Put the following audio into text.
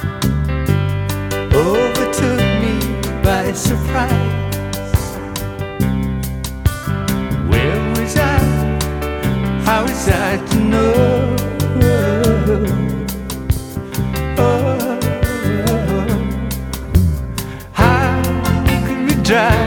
overtook me by surprise. Where was I? How was I to know? Oh, how could we drive